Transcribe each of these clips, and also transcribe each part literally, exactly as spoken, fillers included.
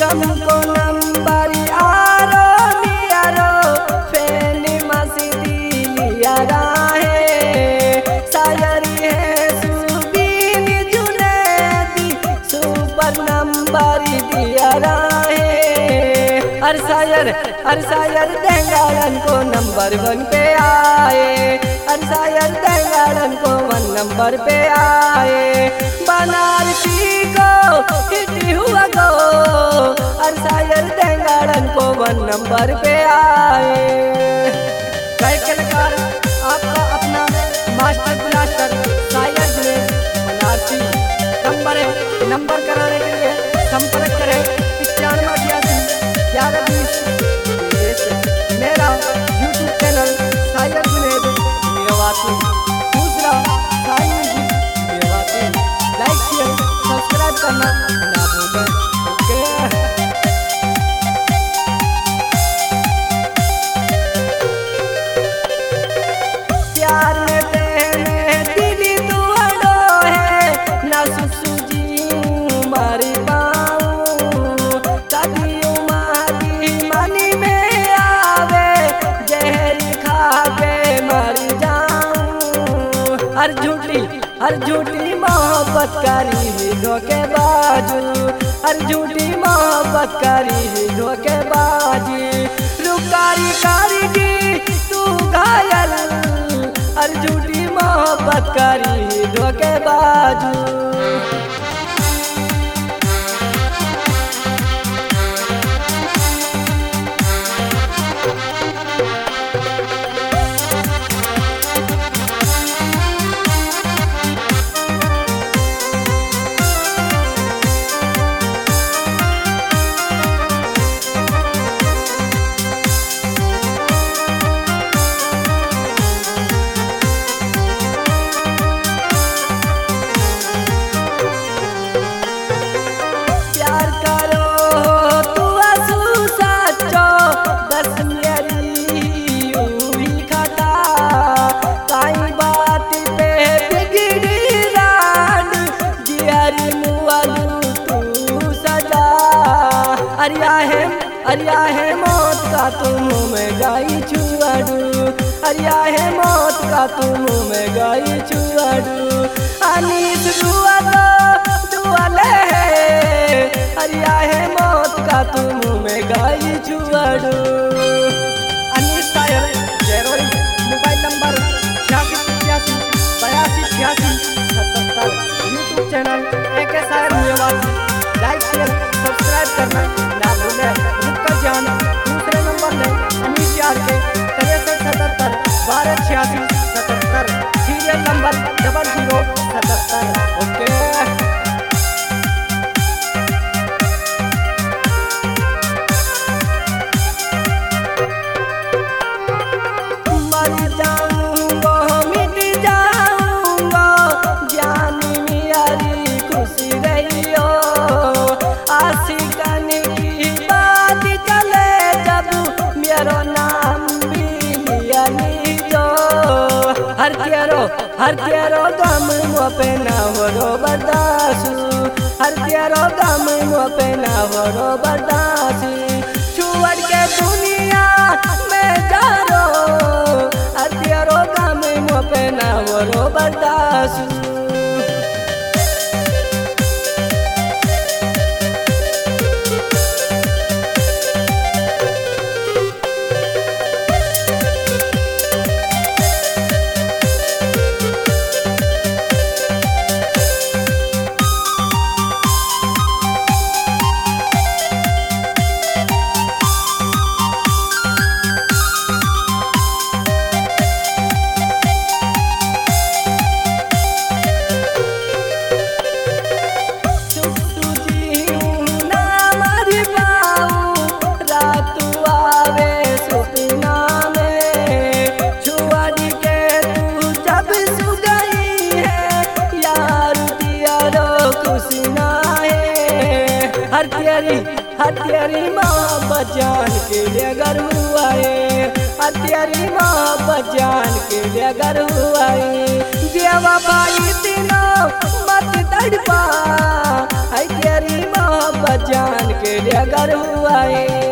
गम को नंबर आरो नियारो फेनी मसीदी लिया राहे शायरी है सुबीन जुनेदी सुपर नंबर दिया राहे हर शायर हर शायर देंगाड़न को नंबर वन पे आए हर शायर देंगाड़न को वन नंबर पे आए बनारसी को हिट हुआ गो हर शायर देंगाड़न को वन नंबर पे आए। कई कलाकार आपका अपना मास्टर ब्लास्टर शायर जुनेद बनारसी नंबर है नंबर कराने के लिए संपर्क करें इक्यानवे अठासी ग्यारह बीस। मेरा यूट्यूब चैनल शायर जुनेद मेवाती दूसरा Sai music Mewati like share subscribe करना ना भूलें। ओके प्यार में तेरे दिली तू अड़ो है ना सुसु जी मारी पाऊं कभी उमारी मनी में आवे जहर खा के मर जाऊं हर झूठी हर झूठी मोहब्बत करी ही धोखेबाजी हर झूठी मोहब्बत करी ही धोखेबाजी रुकारी करेगी तू घायल हर झूठी मोहब्बत करी ही धोखेबाजी। अरिया है अरिया है मौत का तुम में गाई छुआडू अरिया है मौत का तुम में गाई छुआडू अनीस दुआ दो दुआले है अरिया है मौत का तुम में गाई छुआडू। अनीस शायर जयरोई मोबाइल नंबर छियासी इक्यासी बयासी छियासी सतहत्तर यूट्यूब चैनल एक शायर मेवाती लाइक शेयर सब्सक्राइब करना ना भूलें। रुक जान दूसरे नंबर में अनीस यार के तिरसठ सतहत्तर बारह छियासी सतहत्तर सीरियल नंबर डबल जीरो सतहत्तर। ओके हर तेरो हर तेरो गम मुँह पे ना हो रो बर्दासू हर तेरो गम मुँह पे ना हो रो बर्दासी छुअड़ के दुनिया में जा रो हर तेरो गम मुँह पे ना हो रो बर्दासू। हथियारी हथियारी मोहब्बत जान के लिए अगर हुआ है हथियारी मोहब्बत जान के लिए अगर हुआ है देवा भाई तीनों मत तड़पा हथियारी मोहब्बत मोहब्बत जान के लिए अगर हुआ है।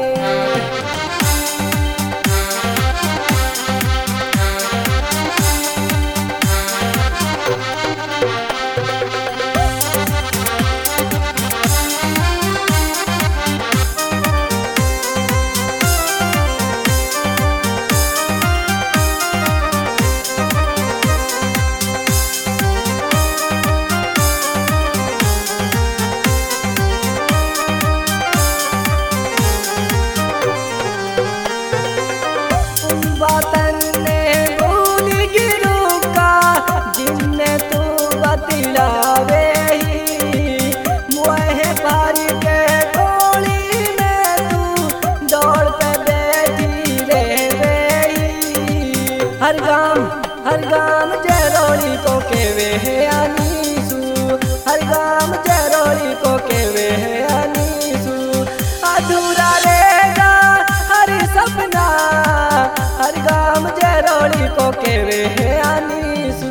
वतन ने भूल गिरू का जिन्ने तू बतलावे ही मुँह भर के गोली में तू दौड़ पे बैठी रहे ही। हर गाम हर गाम जरोली को केवे है अनीसू, हर गाम जरोली को केवे है अनीसू। अधूरा रहेगा हर सपना, हर गाम जरोली को केवे है अनीसू।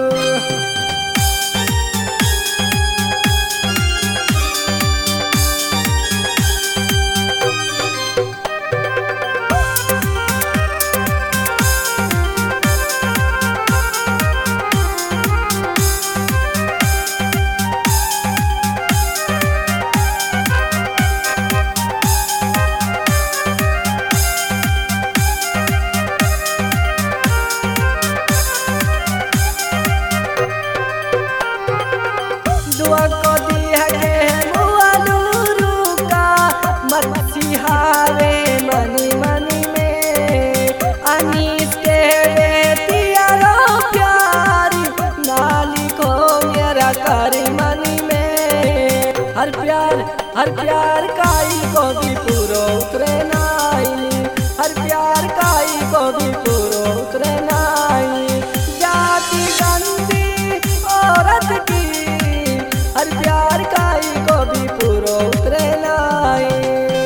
दुआ को दिया के मुआलूरू का मसीहारे मनी मनी में अनीस के बेतियारो प्यारी नाली को मेरा करी मनी में। हर प्यार हर प्यार काई को भी पूरो उतरे नाई, हर प्यार काई को भी पूरो उतरे नाई। जाति गंदी औरत की हर प्यार काई को भी पूरो उतरे लाई।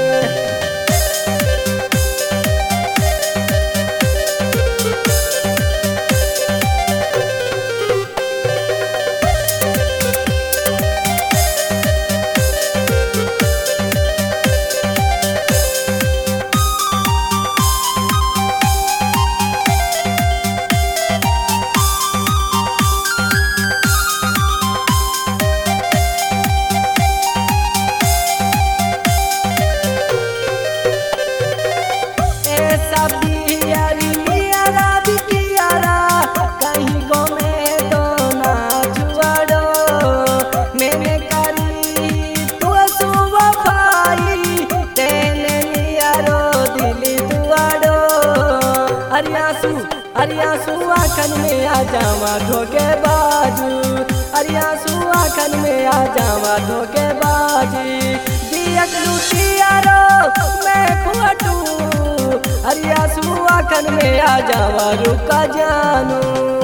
अरियासू अरियासू आखन में आ जावा धोखे बाजू, अरियासू आखन में आ जावा धोखे बाजी। दियक लुटियारो मैं फुटू, अरियासू आखन में आ जावा रुका जानू।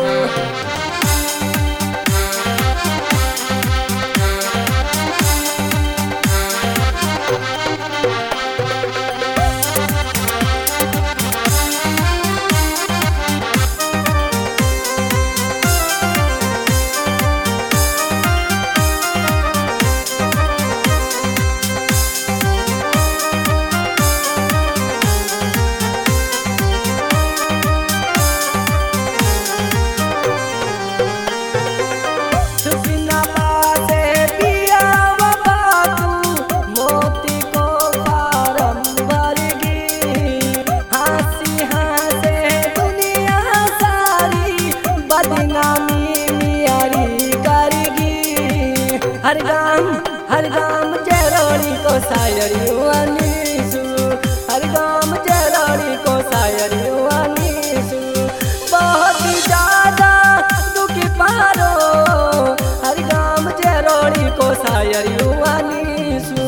हर गाम हर गाम जरोली को शायरी अनीसू, हर गाम जरोली को शायरी अनीसू। बहुत ज्यादा दुखी पारो हर गाम जरोली को शायरी अनीसू।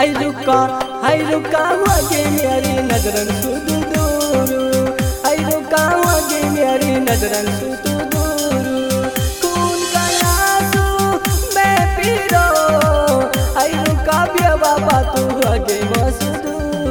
हाय रुका हाय रुका वागे मेरी नजरन सुदू दूरू हाय रुका वागे मेरी नजरन सुदू दूरू खून का आंसू मैं पीरो हाय रुका बिया बाबा तू वागे मसदूरू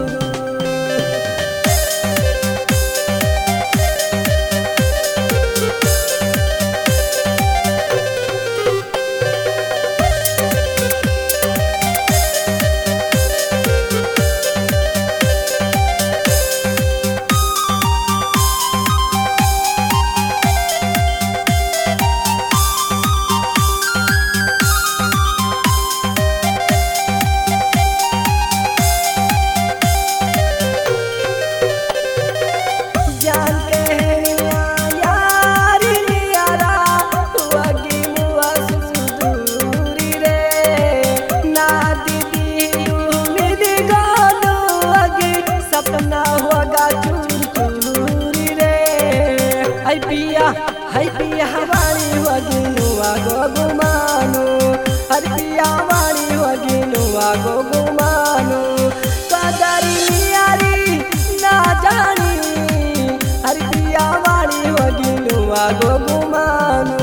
हाय पिया हाय पिया वाली वगिनुआ गो गुमानो हर पिया वाली वगिनुआ गो गुमानो कदरी नियारी ना जानी हर पिया वाली वगिनुआ गो गुमानो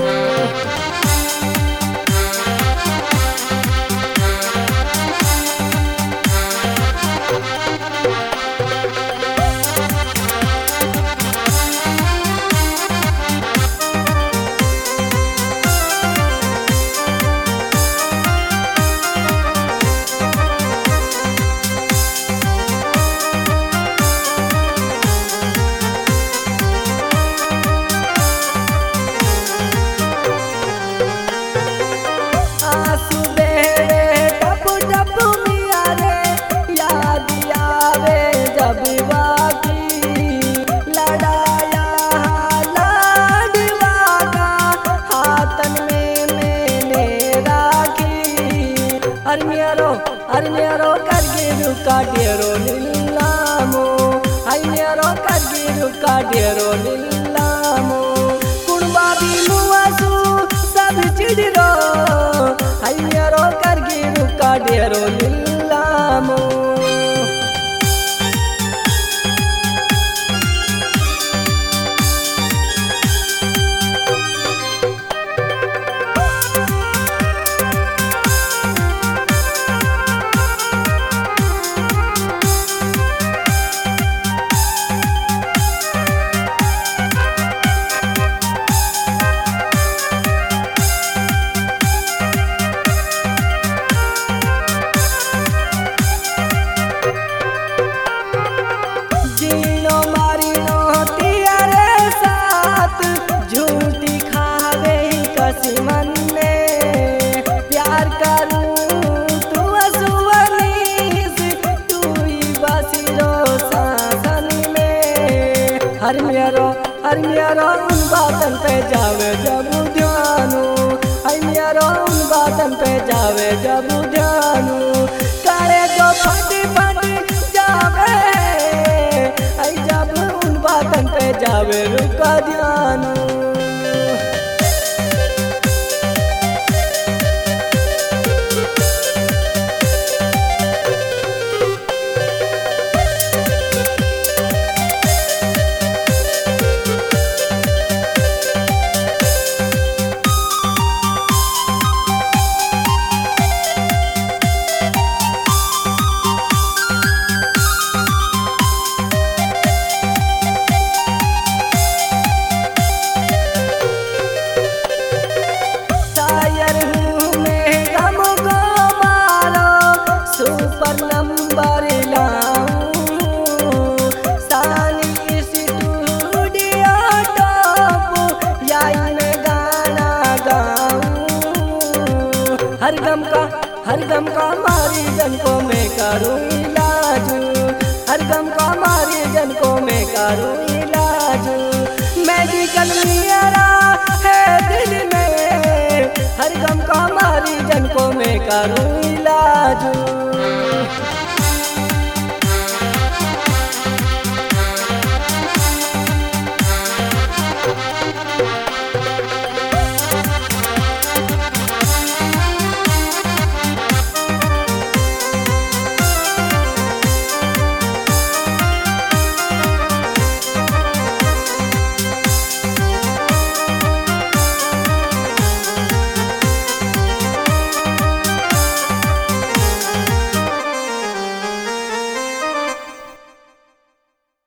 Armiaro, armiaro kargiru kadiro lillamo. Armiaro kargiru kadiro lillamo. Kunba bimuasu sab chidiro. Armiaro kargiru kadiro lillamo. हरमियारो हरमियारो उन बातन पे जावे जब ध्यानु हरमियारो उन बातन पे जावे जब ध्यानु काले जो फटी फटी जावे आई जब उन बातन पे जावे रुका ध्यानु हर गम का हर गम का मारी जन को मैं करूँ इलाज हर गम का मारी जन को मैं करूँ इलाज मेडिकल मेरा है दिल में हर गम का मारी जन को मैं करूँ इलाज।